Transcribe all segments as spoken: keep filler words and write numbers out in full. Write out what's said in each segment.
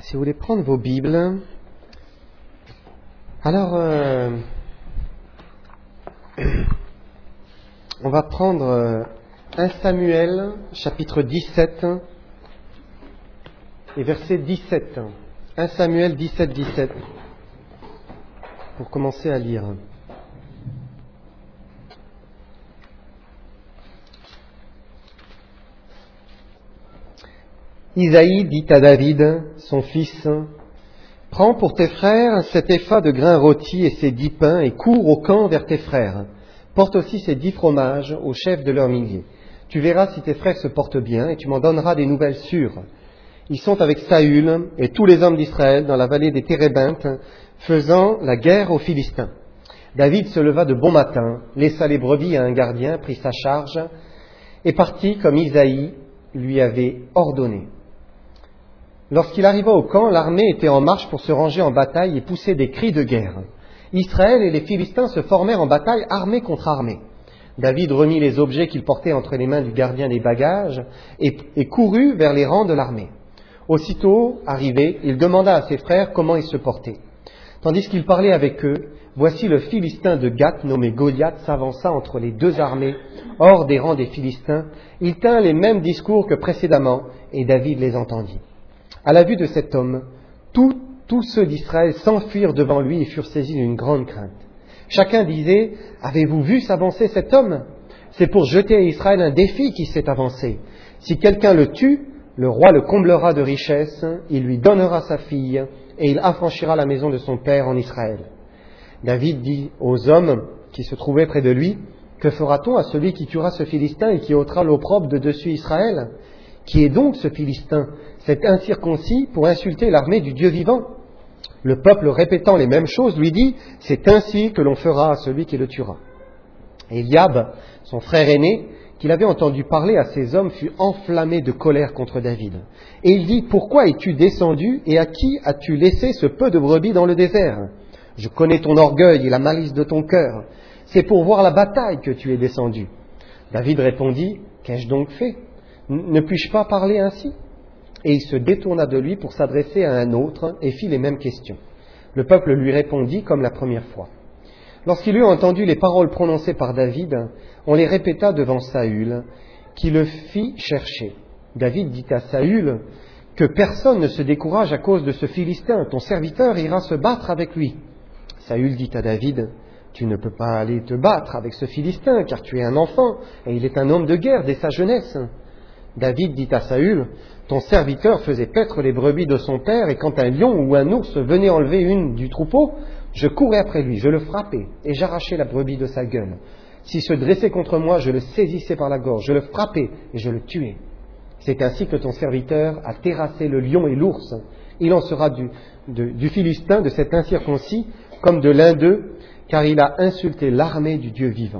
Si vous voulez prendre vos Bibles, alors euh, on va prendre euh, un Samuel, chapitre dix-sept, et verset dix-sept. un Samuel dix-sept, dix-sept, pour commencer à lire. Isaïe dit à David, son fils, « Prends pour tes frères cet épha de grains rôtis et ces dix pains, et cours au camp vers tes frères. Porte aussi ces dix fromages au chef de leurs milliers. Tu verras si tes frères se portent bien, et tu m'en donneras des nouvelles sûres. Ils sont avec Saül et tous les hommes d'Israël dans la vallée des Térébintes, faisant la guerre aux Philistins. David se leva de bon matin, laissa les brebis à un gardien, prit sa charge, et partit comme Isaïe lui avait ordonné. Lorsqu'il arriva au camp, l'armée était en marche pour se ranger en bataille et poussait des cris de guerre. Israël et les Philistins se formèrent en bataille, armée contre armée. David remit les objets qu'il portait entre les mains du gardien des bagages et, et courut vers les rangs de l'armée. Aussitôt arrivé, il demanda à ses frères comment ils se portaient. Tandis qu'il parlait avec eux, voici le Philistin de Gath, nommé Goliath, s'avança entre les deux armées, hors des rangs des Philistins. Il tint les mêmes discours que précédemment, et David les entendit. À la vue de cet homme, tous, tous ceux d'Israël s'enfuirent devant lui et furent saisis d'une grande crainte. Chacun disait, « Avez-vous vu s'avancer cet homme ? C'est pour jeter à Israël un défi qui s'est avancé. Si quelqu'un le tue, le roi le comblera de richesses, il lui donnera sa fille, et il affranchira la maison de son père en Israël. » David dit aux hommes qui se trouvaient près de lui, « Que fera-t-on à celui qui tuera ce Philistin et qui ôtera l'opprobre de dessus Israël ? Qui est donc ce Philistin, cet incirconcis, pour insulter l'armée du Dieu vivant ?» Le peuple, répétant les mêmes choses, lui dit, « C'est ainsi que l'on fera à celui qui le tuera. » Eliab, son frère aîné, qu'il avait entendu parler à ces hommes, fut enflammé de colère contre David. Et il dit, « Pourquoi es-tu descendu et à qui as-tu laissé ce peu de brebis dans le désert ? Je connais ton orgueil et la malice de ton cœur. C'est pour voir la bataille que tu es descendu. » David répondit, « Qu'ai-je donc fait ? Ne puis-je pas parler ainsi ?» Et il se détourna de lui pour s'adresser à un autre et fit les mêmes questions. Le peuple lui répondit comme la première fois. Lorsqu'il eut entendu les paroles prononcées par David, on les répéta devant Saül, qui le fit chercher. David dit à Saül, « Que personne ne se décourage à cause de ce Philistin, ton serviteur ira se battre avec lui. » Saül dit à David, « Tu ne peux pas aller te battre avec ce Philistin, car tu es un enfant, et il est un homme de guerre dès sa jeunesse. » David dit à Saül, « Ton serviteur faisait paître les brebis de son père, et quand un lion ou un ours venait enlever une du troupeau, je courais après lui, je le frappais, et j'arrachais la brebis de sa gueule. S'il se dressait contre moi, je le saisissais par la gorge, je le frappais, et je le tuais. C'est ainsi que ton serviteur a terrassé le lion et l'ours. Il en sera du, de, du Philistin, de cet incirconcis, comme de l'un d'eux, car il a insulté l'armée du Dieu vivant. »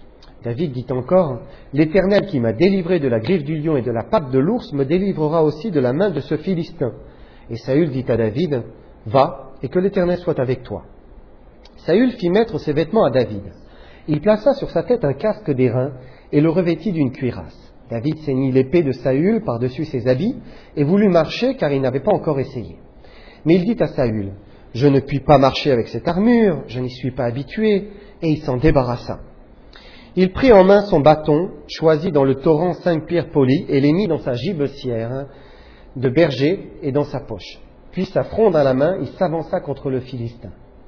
David dit encore, « L'Éternel qui m'a délivré de la griffe du lion et de la patte de l'ours me délivrera aussi de la main de ce Philistin. » Et Saül dit à David, « Va, et que l'Éternel soit avec toi. » Saül fit mettre ses vêtements à David. Il plaça sur sa tête un casque d'airain et le revêtit d'une cuirasse. David ceignit l'épée de Saül par-dessus ses habits et voulut marcher car il n'avait pas encore essayé. Mais il dit à Saül, « Je ne puis pas marcher avec cette armure, je n'y suis pas habitué. » Et il s'en débarrassa. Il prit en main son bâton, choisit dans le torrent cinq pierres polies et les mit dans sa gibecière de berger et dans sa poche. Puis sa fronde à la main, il s'avança contre le Philistin.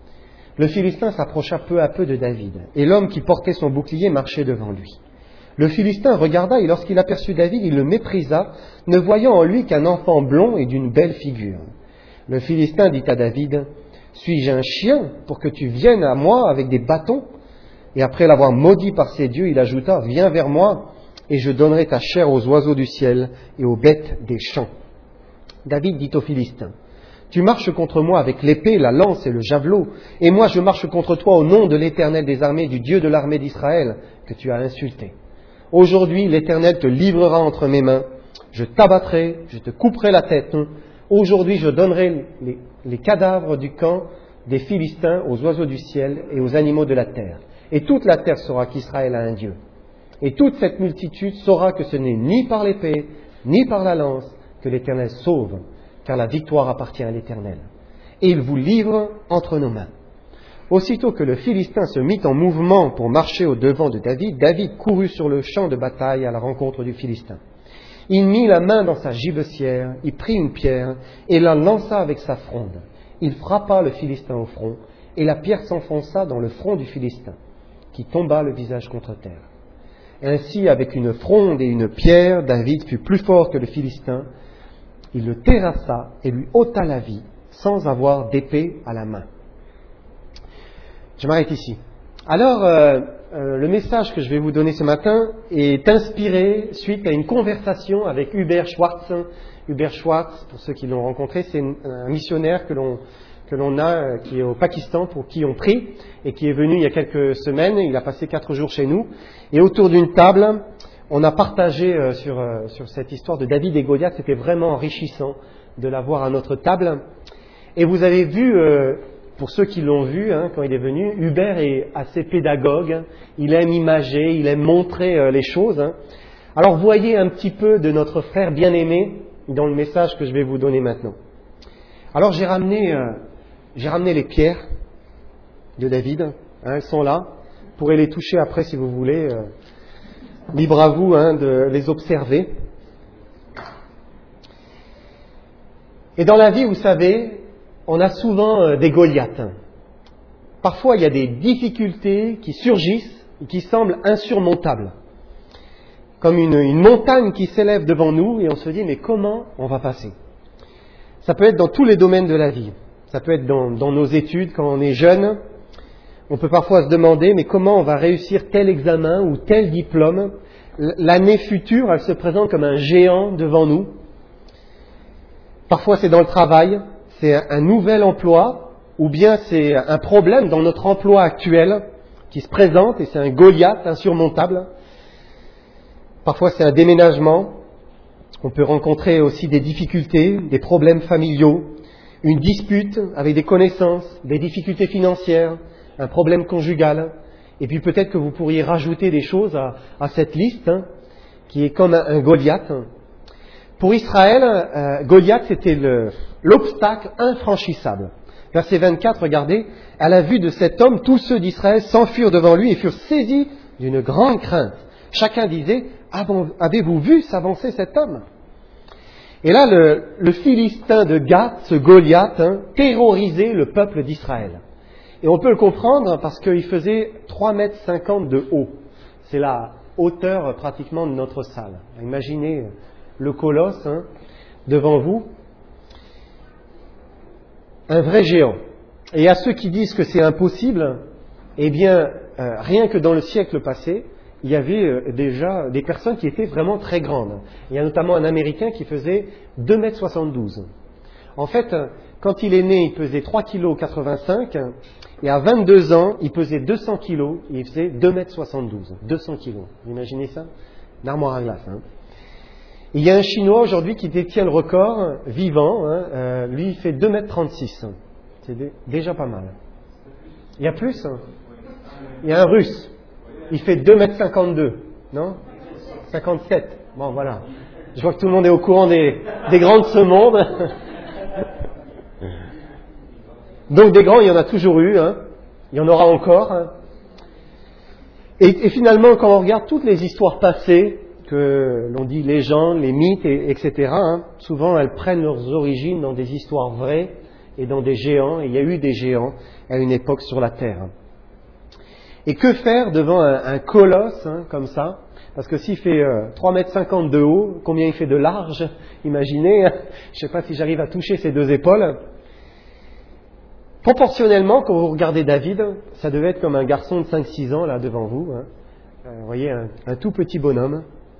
Le Philistin s'approcha peu à peu de David, et l'homme qui portait son bouclier marchait devant lui. Le Philistin regarda et lorsqu'il aperçut David, il le méprisa, ne voyant en lui qu'un enfant blond et d'une belle figure. Le Philistin dit à David, « Suis-je un chien pour que tu viennes à moi avec des bâtons ?» Et après l'avoir maudit par ses dieux, il ajouta, « Viens vers moi, et je donnerai ta chair aux oiseaux du ciel et aux bêtes des champs. » David dit aux Philistins, « Tu marches contre moi avec l'épée, la lance et le javelot, et moi je marche contre toi au nom de l'Éternel des armées, du Dieu de l'armée d'Israël, que tu as insulté. Aujourd'hui l'Éternel te livrera entre mes mains, je t'abattrai, je te couperai la tête. Aujourd'hui je donnerai les, les cadavres du camp des Philistins aux oiseaux du ciel et aux animaux de la terre. Et toute la terre saura qu'Israël a un Dieu. Et toute cette multitude saura que ce n'est ni par l'épée, ni par la lance, que l'Éternel sauve, car la victoire appartient à l'Éternel. Et il vous livre entre nos mains. » Aussitôt que le Philistin se mit en mouvement pour marcher au-devant de David, David courut sur le champ de bataille à la rencontre du Philistin. Il mit la main dans sa gibecière, il prit une pierre et la lança avec sa fronde. Il frappa le Philistin au front, et la pierre s'enfonça dans le front du Philistin, qui tomba le visage contre terre. Ainsi, avec une fronde et une pierre, David fut plus fort que le Philistin. Il le terrassa et lui ôta la vie, sans avoir d'épée à la main. Je m'arrête ici. Alors, euh, euh, le message que je vais vous donner ce matin est inspiré suite à une conversation avec Hubert Schwartz. Hubert Schwartz, pour ceux qui l'ont rencontré, c'est un missionnaire que l'on, que l'on a, euh, qui est au Pakistan, pour qui on prie, et qui est venu il y a quelques semaines. Il a passé quatre jours chez nous. Et autour d'une table, on a partagé euh, sur, euh, sur cette histoire de David et Goliath. C'était vraiment enrichissant de l'avoir à notre table. Et vous avez vu... Euh, Pour ceux qui l'ont vu, hein, quand il est venu, Hubert est assez pédagogue, hein, il aime imager, il aime montrer euh, les choses. Hein. Alors voyez un petit peu de notre frère bien-aimé dans le message que je vais vous donner maintenant. Alors j'ai ramené, euh, j'ai ramené les pierres de David, hein, elles sont là, vous pourrez les toucher après si vous voulez, euh, libre à vous hein, de les observer. Et dans la vie, vous savez, on a souvent des Goliaths. Parfois, il y a des difficultés qui surgissent et qui semblent insurmontables. Comme une, une montagne qui s'élève devant nous et on se dit, mais comment on va passer ? Ça peut être dans tous les domaines de la vie. Ça peut être dans, dans nos études, quand on est jeune. On peut parfois se demander, mais comment on va réussir tel examen ou tel diplôme ? L'année future, elle se présente comme un géant devant nous. Parfois, c'est dans le travail. C'est un nouvel emploi, ou bien c'est un problème dans notre emploi actuel qui se présente, et c'est un Goliath insurmontable. Parfois c'est un déménagement, on peut rencontrer aussi des difficultés, des problèmes familiaux, une dispute avec des connaissances, des difficultés financières, un problème conjugal, et puis peut-être que vous pourriez rajouter des choses à, à cette liste, hein, qui est comme un, un Goliath. Pour Israël, euh, Goliath, c'était le, l'obstacle infranchissable. Verset vingt-quatre, regardez, « À la vue de cet homme, tous ceux d'Israël s'enfuirent devant lui et furent saisis d'une grande crainte. Chacun disait, « Avez-vous vu s'avancer cet homme ?» Et là, le, le Philistin de Gath, ce Goliath, hein, terrorisait le peuple d'Israël. Et on peut le comprendre parce qu'il faisait trois mètres cinquante de haut. C'est la hauteur pratiquement de notre salle. Imaginez le colosse hein, devant vous, un vrai géant. Et à ceux qui disent que c'est impossible, eh bien, euh, rien que dans le siècle passé, il y avait euh, déjà des personnes qui étaient vraiment très grandes. Il y a notamment un Américain qui faisait deux mètres soixante-douze. En fait, quand il est né, il pesait trois virgule quatre-vingt-cinq kilos, et à vingt-deux ans, il pesait deux cents kilos, et il faisait deux mètres soixante-douze. deux cents kilos. Vous imaginez ça ? Une armoire à glace, hein. Il y a un Chinois aujourd'hui qui détient le record vivant. Hein, euh, lui, il fait deux mètres trente-six. C'est d- déjà pas mal. Il y a plus hein. Il y a un Russe. Il fait deux mètres cinquante-deux. Non cinquante-sept. Bon, voilà. Je vois que tout le monde est au courant des, des grands de ce monde. Donc des grands, il y en a toujours eu. Hein. Il y en aura encore. Hein. Et, et finalement, quand on regarde toutes les histoires passées, que l'on dit légendes, les mythes, et, etc., hein, souvent elles prennent leurs origines dans des histoires vraies et dans des géants. Et il y a eu des géants à une époque sur la Terre. Et que faire devant un, un colosse hein, comme ça ? Parce que s'il fait euh, trois mètres cinquante de haut, combien il fait de large ? Imaginez, hein, je ne sais pas si j'arrive à toucher ses deux épaules. Proportionnellement, quand vous regardez David, ça devait être comme un garçon de cinq six ans là devant vous. Hein. Euh, vous voyez, un, un tout petit bonhomme.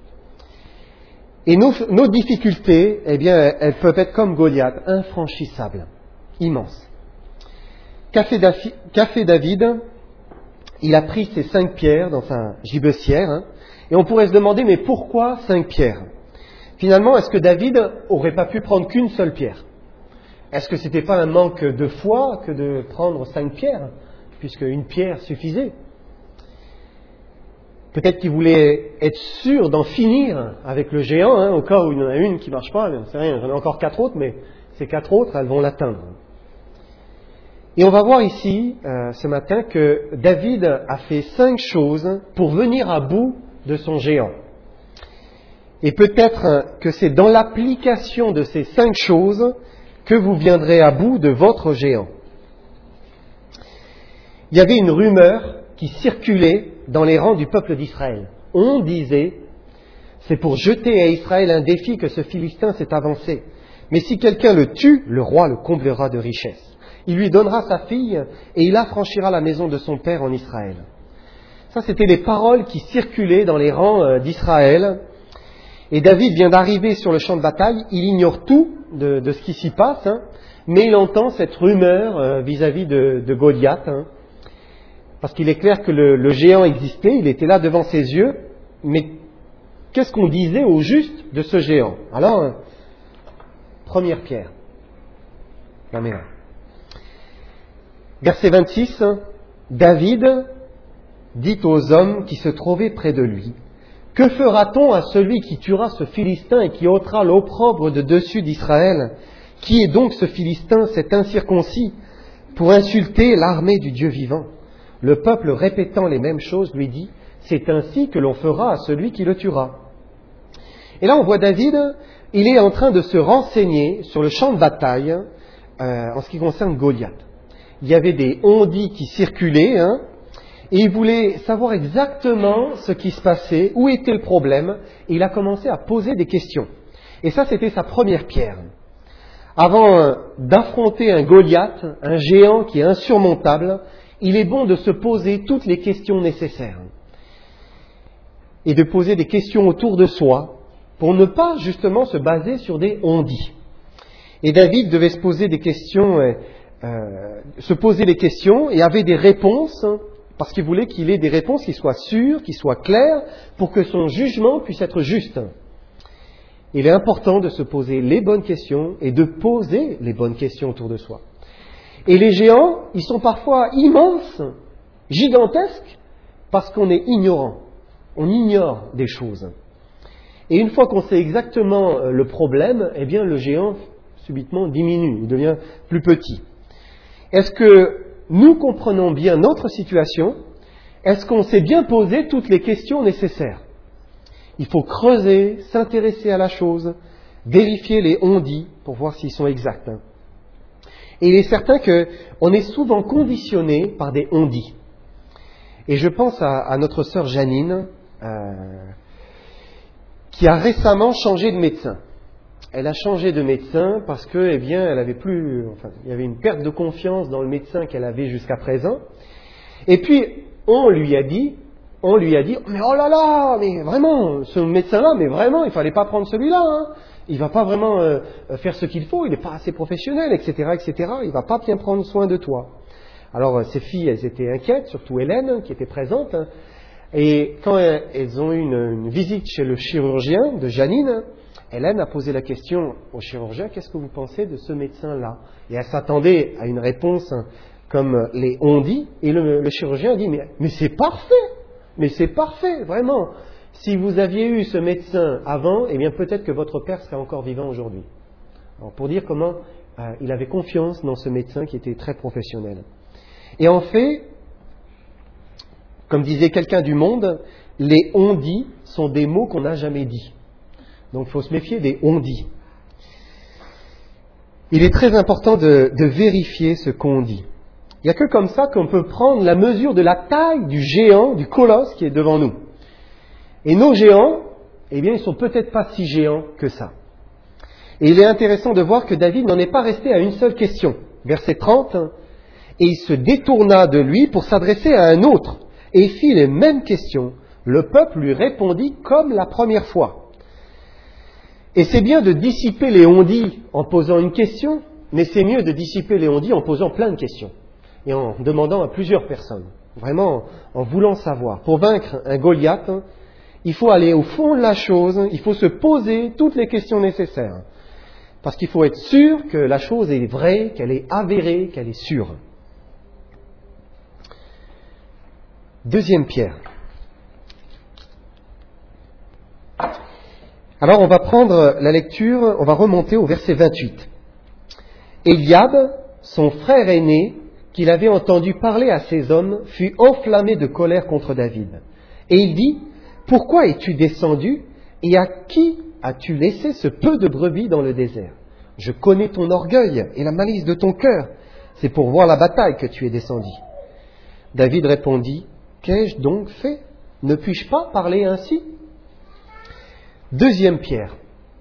Et nos, nos difficultés, eh bien, elles peuvent être comme Goliath, infranchissables, immenses. Qu'a fait, Dafi, qu'a fait David ? Il a pris ses cinq pierres dans sa gibecière, hein, et on pourrait se demander, mais pourquoi cinq pierres ? Finalement, est-ce que David aurait pas pu prendre qu'une seule pierre ? Est-ce que c'était pas un manque de foi que de prendre cinq pierres, puisque une pierre suffisait ? Peut-être qu'il voulait être sûr d'en finir avec le géant, hein, au cas où il y en a une qui ne marche pas, c'est rien, j'en ai encore quatre autres, mais ces quatre autres, elles vont l'atteindre. Et on va voir ici, euh, ce matin, que David a fait cinq choses pour venir à bout de son géant. Et peut-être que c'est dans l'application de ces cinq choses que vous viendrez à bout de votre géant. Il y avait une rumeur qui circulait dans les rangs du peuple d'Israël. On disait, c'est pour jeter à Israël un défi que ce Philistin s'est avancé. Mais si quelqu'un le tue, le roi le comblera de richesses. Il lui donnera sa fille et il affranchira la maison de son père en Israël. Ça, c'était les paroles qui circulaient dans les rangs d'Israël. Et David vient d'arriver sur le champ de bataille. Il ignore tout de, de ce qui s'y passe, hein, mais il entend cette rumeur euh, vis-à-vis de, de Goliath. Hein, parce qu'il est clair que le, le géant existait, il était là devant ses yeux, mais qu'est-ce qu'on disait au juste de ce géant? Alors, hein, première pierre. La mets là. Verset vingt-six, David dit aux hommes qui se trouvaient près de lui, « Que fera-t-on à celui qui tuera ce Philistin et qui ôtera l'opprobre de dessus d'Israël? Qui est donc ce Philistin, cet incirconcis, pour insulter l'armée du Dieu vivant ?» Le peuple, répétant les mêmes choses, lui dit, « C'est ainsi que l'on fera à celui qui le tuera. » Et là, on voit David, il est en train de se renseigner sur le champ de bataille euh, en ce qui concerne Goliath. Il y avait des on-dit qui circulaient, hein, et il voulait savoir exactement ce qui se passait, où était le problème, et il a commencé à poser des questions. Et ça, c'était sa première pierre. Avant euh, d'affronter un Goliath, un géant qui est insurmontable, il est bon de se poser toutes les questions nécessaires. Et de poser des questions autour de soi, pour ne pas justement se baser sur des on-dit. Et David devait se poser des questions, euh, euh, se poser des questions et avait des réponses, parce qu'il voulait qu'il ait des réponses qui soient sûres, qui soient claires, pour que son jugement puisse être juste. Il est important de se poser les bonnes questions et de poser les bonnes questions autour de soi. Et les géants, ils sont parfois immenses, gigantesques, parce qu'on est ignorant. On ignore des choses. Et une fois qu'on sait exactement le problème, eh bien le géant subitement diminue, il devient plus petit. Est-ce que nous comprenons bien notre situation? Est-ce qu'on s'est bien posé toutes les questions nécessaires? Il faut creuser, s'intéresser à la chose, vérifier les on-dit pour voir s'ils sont exacts. Et il est certain qu'on est souvent conditionné par des on-dit. Et je pense à, à notre sœur Janine, euh, qui a récemment changé de médecin. Elle a changé de médecin parce que, eh bien, elle avait plus, enfin, il y avait une perte de confiance dans le médecin qu'elle avait jusqu'à présent. Et puis, on lui a dit, on lui a dit, mais oh là là, mais vraiment, ce médecin-là, mais vraiment, il fallait pas prendre celui-là, hein. Il va pas vraiment euh, faire ce qu'il faut, il n'est pas assez professionnel, et cetera, et cetera. Il va pas bien prendre soin de toi. Alors, euh, ces filles, elles étaient inquiètes, surtout Hélène, qui était présente. Hein. Et quand elles ont eu une, une visite chez le chirurgien de Janine, Hélène a posé la question au chirurgien, qu'est-ce que vous pensez de ce médecin-là? Et elle s'attendait à une réponse comme les on-dit, et le, le chirurgien a dit, mais, mais c'est parfait, mais c'est parfait, vraiment. Si vous aviez eu ce médecin avant, eh bien peut-être que votre père serait encore vivant aujourd'hui. Alors, pour dire comment euh, il avait confiance dans ce médecin qui était très professionnel. Et en fait, comme disait quelqu'un du monde, les on-dit sont des mots qu'on n'a jamais dit. Donc il faut se méfier des on-dit. Il est très important de, de vérifier ce qu'on dit. Il n'y a que comme ça qu'on peut prendre la mesure de la taille du géant, du colosse qui est devant nous. Et nos géants, eh bien, ils ne sont peut-être pas si géants que ça. Et il est intéressant de voir que David n'en est pas resté à une seule question. Verset trente, « Et il se détourna de lui pour s'adresser à un autre, et fit les mêmes questions. Le peuple lui répondit comme la première fois. » Et c'est bien de dissiper les on-dit en posant une question, mais c'est mieux de dissiper les on-dit en posant plein de questions et en demandant à plusieurs personnes, vraiment en voulant savoir. Pour vaincre un Goliath, il faut aller au fond de la chose, il faut se poser toutes les questions nécessaires, parce qu'il faut être sûr que la chose est vraie, qu'elle est avérée, qu'elle est sûre. Deuxième pierre. Alors on va prendre la lecture, on va remonter au verset vingt-huit. Eliab, son frère aîné, qu'il avait entendu parler à ses hommes, fut enflammé de colère contre David. Et il dit, « Pourquoi es-tu descendu et à qui as-tu laissé ce peu de brebis dans le désert ? Je connais ton orgueil et la malice de ton cœur. C'est pour voir la bataille que tu es descendu. » David répondit, « Qu'ai-je donc fait ? Ne puis-je pas parler ainsi ?» Deuxième pierre.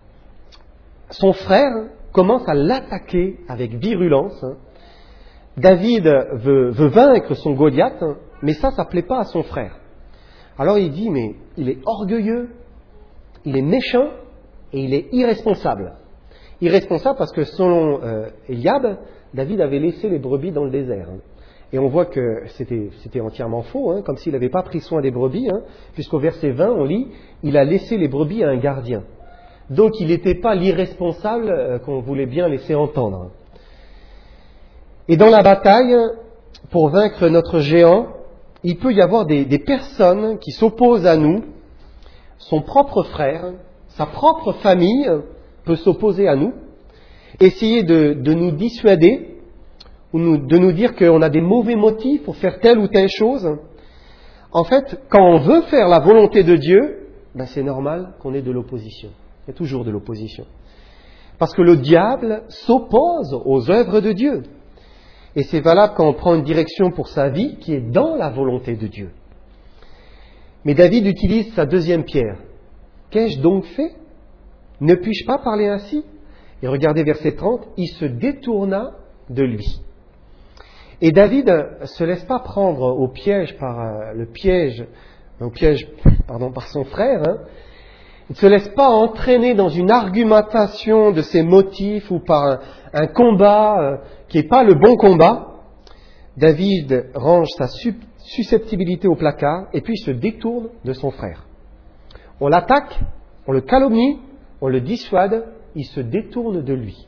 Son frère commence à l'attaquer avec virulence. David veut, veut vaincre son Goliath, mais ça, ça ne plaît pas à son frère. Alors il dit, mais il est orgueilleux, il est méchant et il est irresponsable. Irresponsable parce que selon euh, Eliab, David avait laissé les brebis dans le désert. Et on voit que c'était, c'était entièrement faux, hein, comme s'il n'avait pas pris soin des brebis, hein, puisqu'au verset vingt, on lit, il a laissé les brebis à un gardien. Donc il n'était pas l'irresponsable euh, qu'on voulait bien laisser entendre. Et dans la bataille, pour vaincre notre géant, il peut y avoir des, des personnes qui s'opposent à nous. Son propre frère, sa propre famille peut s'opposer à nous, essayer de, de nous dissuader, ou nous, de nous dire qu'on a des mauvais motifs pour faire telle ou telle chose. En fait, quand on veut faire la volonté de Dieu, ben c'est normal qu'on ait de l'opposition. Il y a toujours de l'opposition. Parce que le diable s'oppose aux œuvres de Dieu. Et c'est valable quand on prend une direction pour sa vie qui est dans la volonté de Dieu. Mais David utilise sa deuxième pierre. Qu'ai-je donc fait ? Ne puis-je pas parler ainsi ? Et regardez verset trente, il se détourna de lui. Et David ne se laisse pas prendre au piège par euh, le piège, au piège, pardon, par son frère. Hein. Il ne se laisse pas entraîner dans une argumentation de ses motifs ou par un, un combat euh, qui n'est pas le bon combat. David range sa susceptibilité au placard et puis il se détourne de son frère. On l'attaque, on le calomnie, on le dissuade, il se détourne de lui.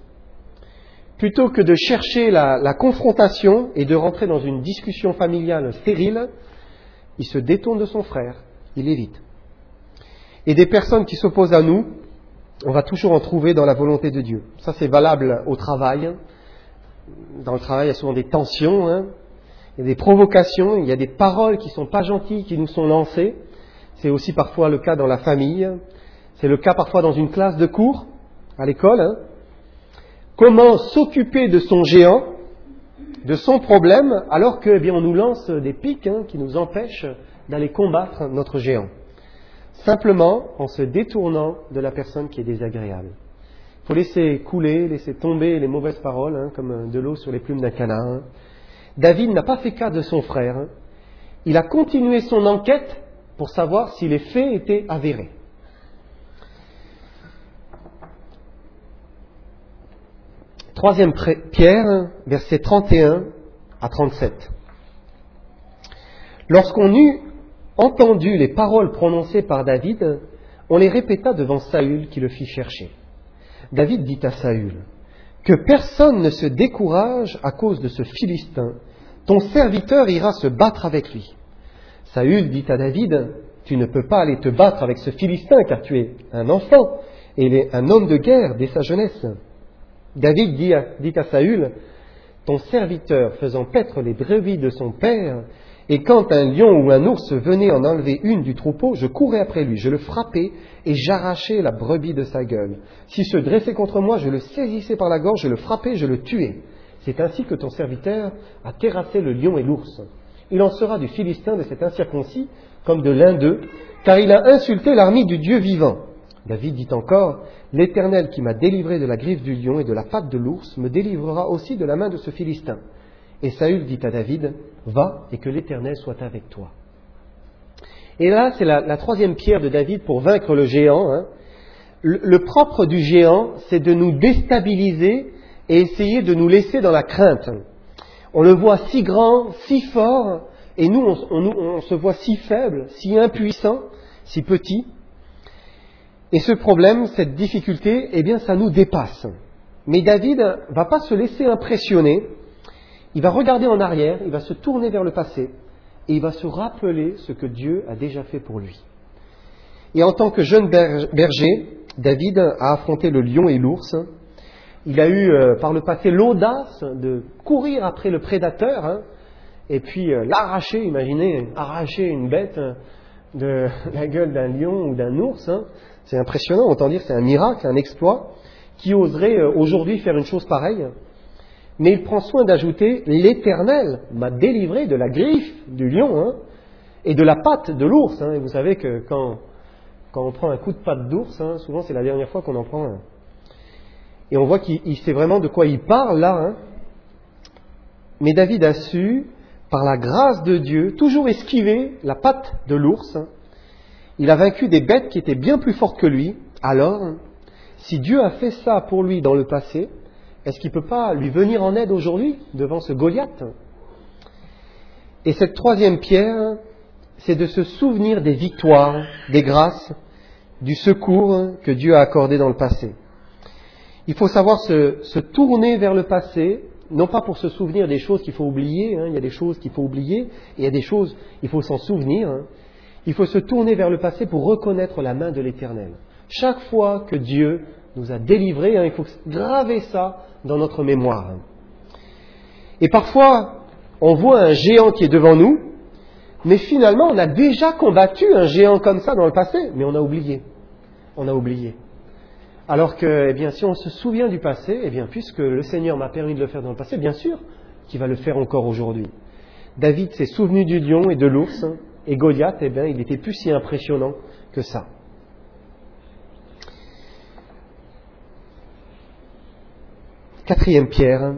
Plutôt que de chercher la, la confrontation et de rentrer dans une discussion familiale stérile, il se détourne de son frère, il évite. Et des personnes qui s'opposent à nous, on va toujours en trouver dans la volonté de Dieu. Ça, c'est valable au travail. Dans le travail, il y a souvent des tensions, hein. Il y a des provocations, il y a des paroles qui ne sont pas gentilles, qui nous sont lancées. C'est aussi parfois le cas dans la famille. C'est le cas parfois dans une classe de cours, à l'école. Hein. Comment s'occuper de son géant, de son problème, alors que, eh bien, on nous lance des pics hein, qui nous empêchent d'aller combattre notre géant. Simplement en se détournant de la personne qui est désagréable. Il faut laisser couler, laisser tomber les mauvaises paroles, hein, comme de l'eau sur les plumes d'un canard. Hein. David n'a pas fait cas de son frère. Hein. Il a continué son enquête pour savoir si les faits étaient avérés. Troisième pierre, versets trente et un à trente-sept. Lorsqu'on eut entendu les paroles prononcées par David, on les répéta devant Saül qui le fit chercher. David dit à Saül, « Que personne ne se décourage à cause de ce Philistin. Ton serviteur ira se battre avec lui. » Saül dit à David, « Tu ne peux pas aller te battre avec ce Philistin car tu es un enfant et il est un homme de guerre dès sa jeunesse. » David dit à, dit à Saül, « Ton serviteur faisant paître les brebis de son père, et quand un lion ou un ours venait en enlever une du troupeau, je courais après lui, je le frappais et j'arrachais la brebis de sa gueule. S'il se dressait contre moi, je le saisissais par la gorge, je le frappais, je le tuais. C'est ainsi que ton serviteur a terrassé le lion et l'ours. Il en sera du Philistin de cet incirconcis comme de l'un d'eux, car il a insulté l'armée du Dieu vivant. » David dit encore, « L'Éternel qui m'a délivré de la griffe du lion et de la patte de l'ours me délivrera aussi de la main de ce Philistin. » Et Saül dit à David, « Va et que l'Éternel soit avec toi. » Et là, c'est la, la troisième pierre de David pour vaincre le géant. Hein. Le, le propre du géant, c'est de nous déstabiliser et essayer de nous laisser dans la crainte. On le voit si grand, si fort, et nous, on, on, on se voit si faible, si impuissant, si petit. Et ce problème, cette difficulté, eh bien, ça nous dépasse. Mais David ne va pas se laisser impressionner. Il va regarder en arrière, il va se tourner vers le passé et il va se rappeler ce que Dieu a déjà fait pour lui. Et en tant que jeune berger, David a affronté le lion et l'ours. Il a eu euh, par le passé l'audace de courir après le prédateur, hein, et puis euh, l'arracher, imaginez, arracher une bête euh, de la gueule d'un lion ou d'un ours. Hein. C'est impressionnant, autant dire c'est un miracle, un exploit. Qui oserait euh, aujourd'hui faire une chose pareille? Mais il prend soin d'ajouter « l'Éternel m'a délivré de la griffe du lion hein, et de la patte de l'ours hein. ». Et vous savez que quand, quand on prend un coup de patte d'ours, hein, souvent c'est la dernière fois qu'on en prend un. Et on voit qu'il sait vraiment de quoi il parle là. Hein. Mais David a su, par la grâce de Dieu, toujours esquiver la patte de l'ours. Hein. Il a vaincu des bêtes qui étaient bien plus fortes que lui. Alors, si Dieu a fait ça pour lui dans le passé, est-ce qu'il ne peut pas lui venir en aide aujourd'hui devant ce Goliath? Et cette troisième pierre, c'est de se souvenir des victoires, des grâces, du secours que Dieu a accordé dans le passé. Il faut savoir se, se tourner vers le passé, non pas pour se souvenir des choses qu'il faut oublier, hein, il y a des choses qu'il faut oublier, et il y a des choses il faut s'en souvenir. Hein. Il faut se tourner vers le passé pour reconnaître la main de l'Éternel. Chaque fois que Dieu nous a délivrés, hein, il faut graver ça dans notre mémoire. Et parfois, on voit un géant qui est devant nous, mais finalement, on a déjà combattu un géant comme ça dans le passé, mais on a oublié. On a oublié. Alors que, eh bien, si on se souvient du passé, eh bien, puisque le Seigneur m'a permis de le faire dans le passé, bien sûr qu'il va le faire encore aujourd'hui. David s'est souvenu du lion et de l'ours, et Goliath, eh bien, il n'était plus si impressionnant que ça. Quatrième pierre,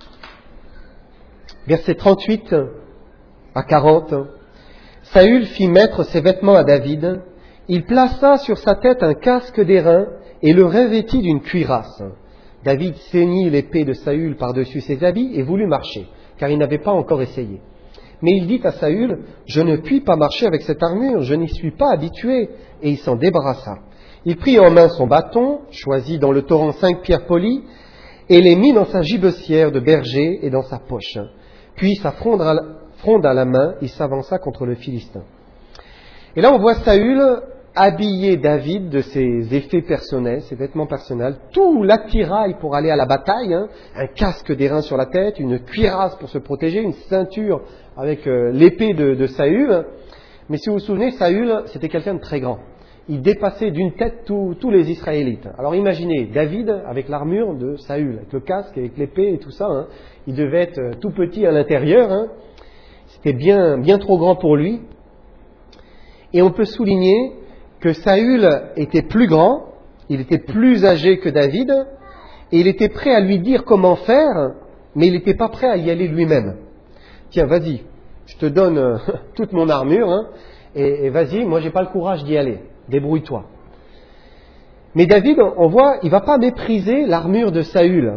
versets trente-huit à quarante. Saül fit mettre ses vêtements à David, il plaça sur sa tête un casque d'airain et le revêtit d'une cuirasse. David ceignit l'épée de Saül par-dessus ses habits et voulut marcher, car il n'avait pas encore essayé. Mais il dit à Saül, « Je ne puis pas marcher avec cette armure, je n'y suis pas habitué. » Et il s'en débarrassa. Il prit en main son bâton, choisit dans le torrent cinq pierres polies, et les mit dans sa gibecière de berger et dans sa poche. Puis sa fronde à la, fronde à la main, il s'avança contre le Philistin. Et là on voit Saül habiller David de ses effets personnels, ses vêtements personnels, tout l'attirail pour aller à la bataille, hein, un casque d'airain sur la tête, une cuirasse pour se protéger, une ceinture avec euh, l'épée de, de Saül. Mais si vous vous souvenez, Saül, c'était quelqu'un de très grand. Il dépassait d'une tête tous, tous les Israélites. Alors imaginez, David avec l'armure de Saül, avec le casque, avec l'épée et tout ça, hein, il devait être tout petit à l'intérieur, hein, c'était bien, bien trop grand pour lui. Et on peut souligner que Saül était plus grand, il était plus âgé que David, et il était prêt à lui dire comment faire, mais il n'était pas prêt à y aller lui-même. Tiens, vas-y, je te donne euh, toute mon armure, hein, et, et vas-y, moi j'ai pas le courage d'y aller, débrouille-toi. Mais David, on voit, il ne va pas mépriser l'armure de Saül.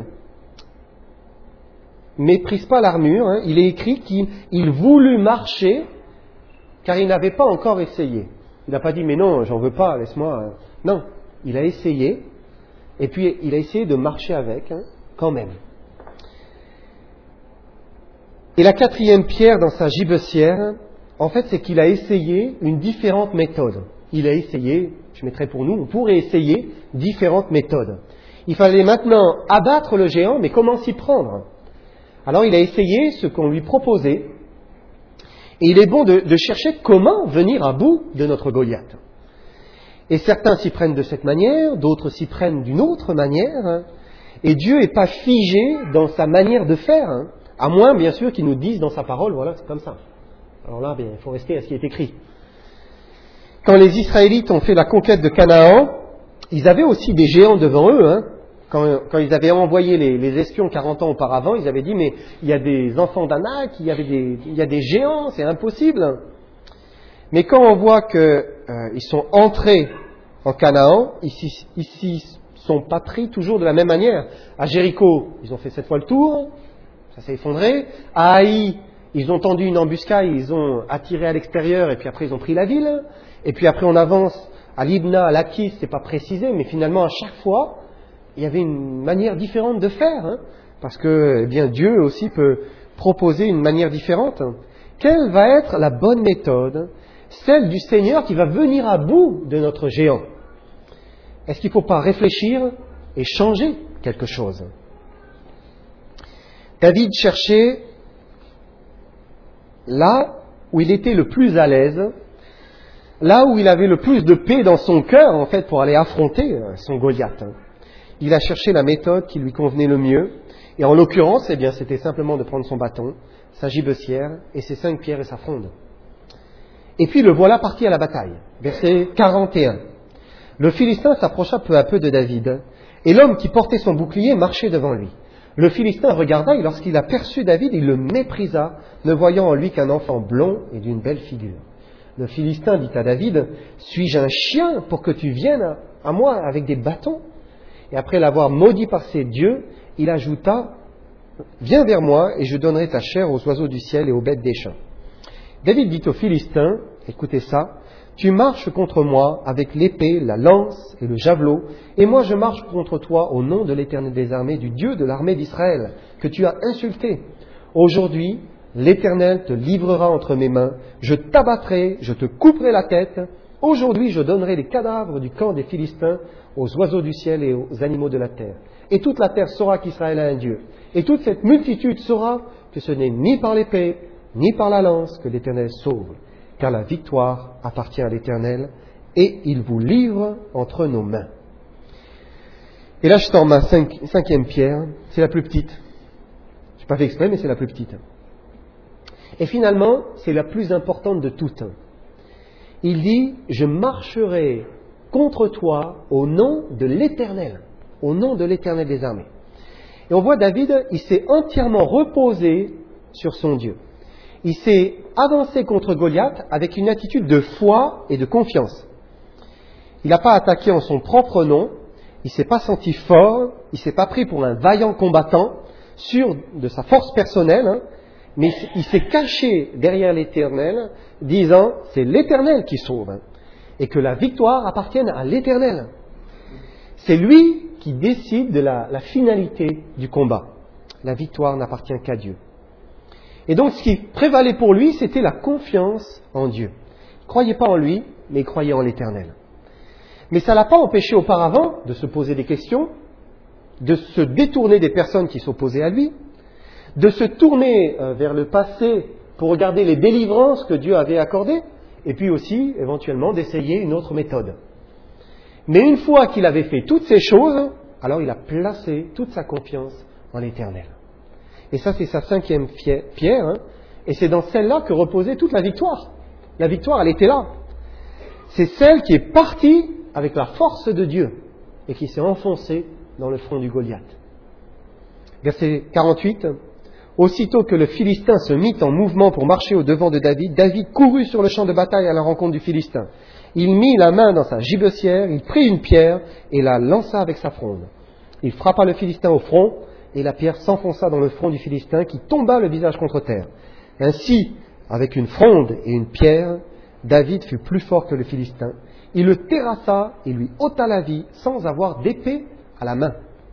Méprise pas l'armure, hein, il est écrit qu'il il voulut marcher, car il n'avait pas encore essayé. Il n'a pas dit, mais non, j'en veux pas, laisse-moi. Non, il a essayé, et puis il a essayé de marcher avec, hein, quand même. Et la quatrième pierre dans sa gibecière, en fait, c'est qu'il a essayé une différente méthode. Il a essayé, je mettrai pour nous, on pourrait essayer différentes méthodes. Il fallait maintenant abattre le géant, mais comment s'y prendre? Alors il a essayé ce qu'on lui proposait, et il est bon de, de chercher comment venir à bout de notre Goliath. Et certains s'y prennent de cette manière, d'autres s'y prennent d'une autre manière, hein. Et Dieu n'est pas figé dans sa manière de faire, hein. À moins bien sûr qu'il nous dise dans sa parole, voilà, c'est comme ça. Alors là, bien, il faut rester à ce qui est écrit. Quand les Israélites ont fait la conquête de Canaan, ils avaient aussi des géants devant eux, hein. Quand, quand ils avaient envoyé les, les espions quarante ans auparavant, ils avaient dit, mais il y a des enfants d'Anak, il y avait des, il y a des géants, c'est impossible. Mais quand on voit qu'ils euh, sont entrés en Canaan, ils ne sont pas pris toujours de la même manière. À Jéricho, ils ont fait sept fois le tour, ça s'est effondré. À Haï, ils ont tendu une embuscade, ils ont attiré à l'extérieur et puis après ils ont pris la ville. Et puis après on avance à Libna, à Lachish, c'est pas précisé, mais finalement à chaque fois, il y avait une manière différente de faire, hein, parce que eh bien, Dieu aussi peut proposer une manière différente. Quelle va être la bonne méthode? Celle du Seigneur qui va venir à bout de notre géant. Est-ce qu'il ne faut pas réfléchir et changer quelque chose. David cherchait là où il était le plus à l'aise, là où il avait le plus de paix dans son cœur, en fait, pour aller affronter son Goliath. Il a cherché la méthode qui lui convenait le mieux, et en l'occurrence, eh bien, c'était simplement de prendre son bâton, sa gibecière et ses cinq pierres et sa fronde. Et puis le voilà parti à la bataille. Verset quarante et un. Le Philistin s'approcha peu à peu de David, et l'homme qui portait son bouclier marchait devant lui. Le Philistin regarda, et lorsqu'il aperçut David, il le méprisa, ne voyant en lui qu'un enfant blond et d'une belle figure. Le Philistin dit à David, « Suis-je un chien pour que tu viennes à moi avec des bâtons ?» Et après l'avoir maudit par ses dieux, il ajouta, « Viens vers moi, et je donnerai ta chair aux oiseaux du ciel et aux bêtes des champs. » David dit aux Philistins, écoutez ça, « Tu marches contre moi avec l'épée, la lance et le javelot, et moi je marche contre toi au nom de l'Éternel des armées, du Dieu de l'armée d'Israël, que tu as insulté. Aujourd'hui, l'Éternel te livrera entre mes mains, je t'abattrai, je te couperai la tête. Aujourd'hui, je donnerai les cadavres du camp des Philistins aux oiseaux du ciel et aux animaux de la terre. Et toute la terre saura qu'Israël a un Dieu. Et toute cette multitude saura que ce n'est ni par l'épée, ni par la lance que l'Éternel sauve, car la victoire appartient à l'Éternel, et il vous livre entre nos mains. » Et là, je sors ma cinq, cinquième pierre, c'est la plus petite. Je n'ai pas fait exprès, mais c'est la plus petite. Et finalement, c'est la plus importante de toutes. Il dit, « Je marcherai contre toi au nom de l'Éternel, au nom de l'Éternel des armées. » Et on voit David, il s'est entièrement reposé sur son Dieu. Il s'est avancé contre Goliath avec une attitude de foi et de confiance. Il n'a pas attaqué en son propre nom, il ne s'est pas senti fort, il ne s'est pas pris pour un vaillant combattant, sûr de sa force personnelle, hein, mais il s'est caché derrière l'Éternel, disant « c'est l'Éternel qui sauve, hein, et que la victoire appartienne à l'Éternel. » C'est lui qui décide de la, la finalité du combat. La victoire n'appartient qu'à Dieu. Et donc, ce qui prévalait pour lui, c'était la confiance en Dieu. Il ne croyait pas en lui, mais il croyait en l'Éternel. Mais ça ne l'a pas empêché auparavant de se poser des questions, de se détourner des personnes qui s'opposaient à lui, de se tourner vers le passé pour regarder les délivrances que Dieu avait accordées, et puis aussi, éventuellement, d'essayer une autre méthode. Mais une fois qu'il avait fait toutes ces choses, alors il a placé toute sa confiance en l'Éternel. Et ça, c'est sa cinquième pierre, hein, et c'est dans celle-là que reposait toute la victoire. La victoire, elle était là. C'est celle qui est partie avec la force de Dieu et qui s'est enfoncée dans le front du Goliath. Verset quarante-huit. Aussitôt que le Philistin se mit en mouvement pour marcher au devant de David, David courut sur le champ de bataille à la rencontre du Philistin. Il mit la main dans sa gibecière, il prit une pierre et la lança avec sa fronde. Il frappa le Philistin au front, et la pierre s'enfonça dans le front du Philistin, qui tomba le visage contre terre. Ainsi, avec une fronde et une pierre, David fut plus fort que le Philistin. Il le terrassa et lui ôta la vie, sans avoir d'épée à la main.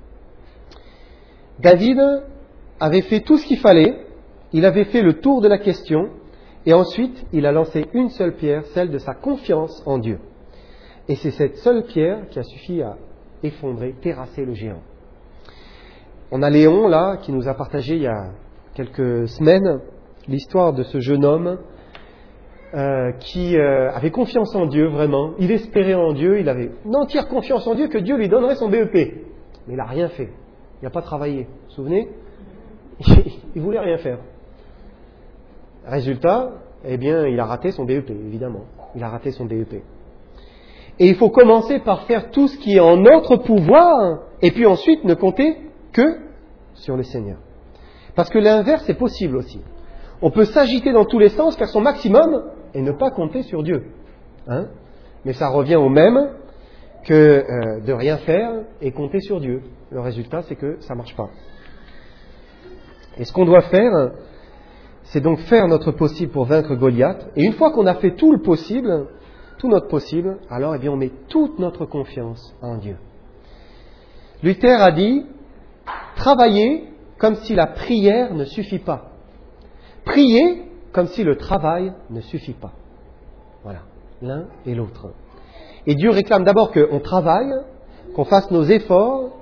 David avait fait tout ce qu'il fallait, il avait fait le tour de la question, et ensuite il a lancé une seule pierre, celle de sa confiance en Dieu. Et c'est cette seule pierre qui a suffi à effondrer, terrasser le géant. On a Léon, là, qui nous a partagé il y a quelques semaines l'histoire de ce jeune homme euh, qui euh, avait confiance en Dieu, vraiment. Il espérait en Dieu, il avait une entière confiance en Dieu que Dieu lui donnerait son B E P. Mais il n'a rien fait. Il n'a pas travaillé. Vous vous souvenez ? Il voulait rien faire. Résultat, eh bien, il a raté son B E P, évidemment. Il a raté son B E P. Et il faut commencer par faire tout ce qui est en notre pouvoir, et puis ensuite ne compter que sur le Seigneur. Parce que l'inverse est possible aussi. On peut s'agiter dans tous les sens, faire son maximum, et ne pas compter sur Dieu. Hein ? Mais ça revient au même que euh, de rien faire et compter sur Dieu. Le résultat, c'est que ça ne marche pas. Et ce qu'on doit faire, c'est donc faire notre possible pour vaincre Goliath. Et une fois qu'on a fait tout le possible, tout notre possible, alors eh bien, on met toute notre confiance en Dieu. Luther a dit, travailler comme si la prière ne suffit pas. Prier comme si le travail ne suffit pas. Voilà, l'un et l'autre. Et Dieu réclame d'abord qu'on travaille, qu'on fasse nos efforts,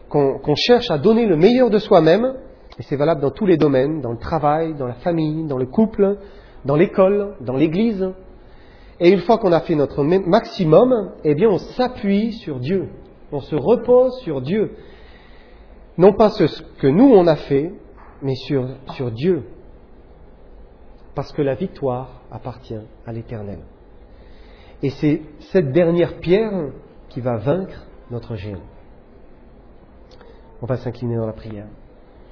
qu'on, qu'on cherche à donner le meilleur de soi-même, et c'est valable dans tous les domaines, dans le travail, dans la famille, dans le couple, dans l'école, dans l'église. Et une fois qu'on a fait notre maximum, eh bien on s'appuie sur Dieu, on se repose sur Dieu. Non pas ce que nous on a fait, mais sur, sur Dieu. Parce que la victoire appartient à l'Éternel. Et c'est cette dernière pierre qui va vaincre notre géant. On va s'incliner dans la prière.